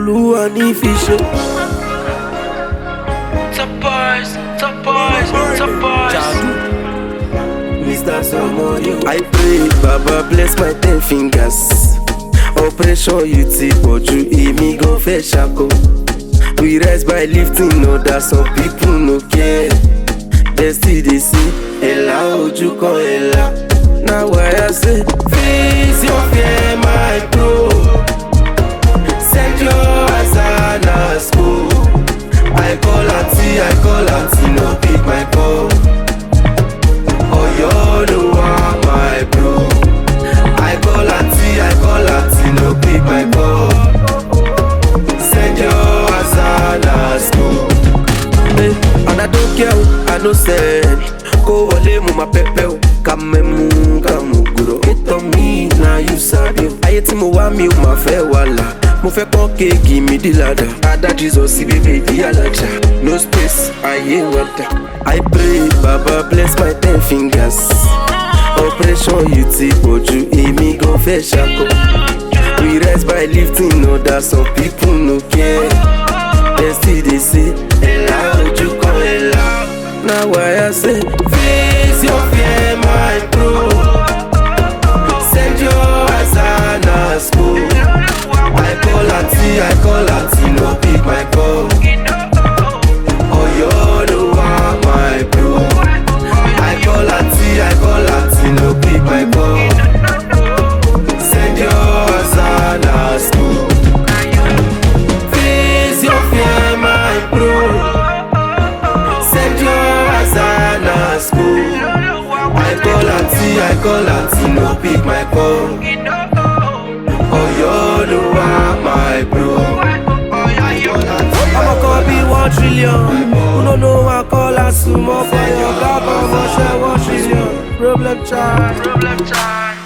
Olúwa ní fi ṣe. Top boys, top boys, top boys. Mr. Somebody. I pray, Baba bless my 10 fingers. Operation you ti pọ̀jù, èmi gan fẹ́ ṣako. We rise by lifting others, some people no care. They still dey say, ẹ̀là ojú kan ẹ̀là. Now why I say, face your fear, my bro. Send your Azana school. I call auntie, no pick my call. Oh, you know my bro. I call auntie, no pick my call. Send your Azana school. Hey, and I don't care, I no send. Go ole mu ma pepe o, kamemu kamuguro. Hate on me, now you sabi. Ayé tí mo wá mi ò máa fẹ́ wàhálà. Mo fẹ́ kọ́ kéèkì mi di ládà. Ada Jesus sí bèbè di alájà. No space, ayé wàdà. I pray, Baba bless my 10 fingers. Operation you ti pọ̀jù, èmi gan fẹ́ ṣako. We rise by lifting others, some people no care. They still dey say, ẹ̀là ojú kan ẹ̀là. Now why I say, face your fear, my bro. Send your Azana school. I call auntie, no pick my call. Oh, you know my bro. I call auntie, no pick my call. Send your Azana school. Face your fear, my bro. Send your Azana school. I call auntie, no pick my call. Oh, you know my bro. I'ma call be 1 trillion. Who don't know I call a sumo for your God, I'ma share 1 trillion. Problem child.